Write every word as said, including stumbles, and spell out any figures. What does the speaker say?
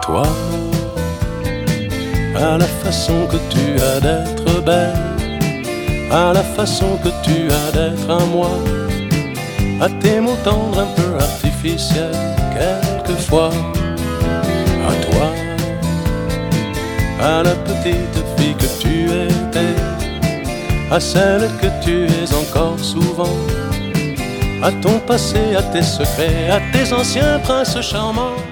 Toi, à la façon que tu as d'être belle, à la façon que tu as d'être à moi, à tes mots tendres un peu artificiels quelquefois. À toi, à la petite fille que tu étais, à celle que tu es encore souvent, à ton passé, à tes secrets, à tes anciens princes charmants.